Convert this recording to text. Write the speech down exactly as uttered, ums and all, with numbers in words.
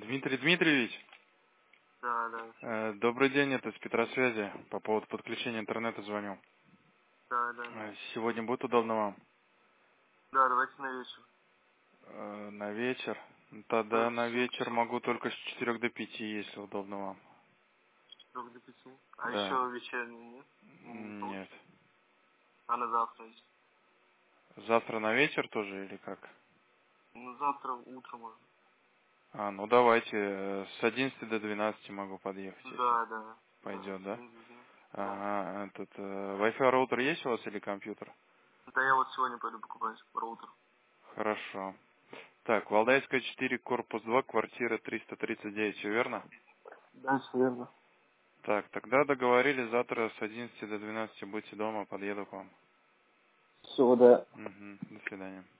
Дмитрий Дмитриевич, Да, да. э, добрый день, это с Петросвязи. По поводу подключения интернета звоню. Да, да, да. Э, Сегодня будет удобно вам? Да, давайте на вечер. Э, На вечер? Тогда Да, на семь вечер часов. могу только с четырёх до пяти, если удобно вам. С трех до пяти. А Да. еще вечерний нет? Не Нет. получится. А на завтра есть? Завтра на вечер тоже или как? Ну, завтра утром можно. А, ну давайте, э, с одиннадцати до двенадцати могу подъехать, если Да, да. Да, пойдет, с да? одним до двенадцати. Да. Ага, этот, э, Wi-Fi роутер есть у вас или компьютер? Да, я вот сегодня пойду покупать роутер. Хорошо. Так, Валдайская четыре, корпус два, квартира триста тридцать девять, все верно? Да, все верно. Так, тогда договорились, завтра с одиннадцати до двенадцати будьте дома, подъеду к вам. Все, да. Угу, до свидания.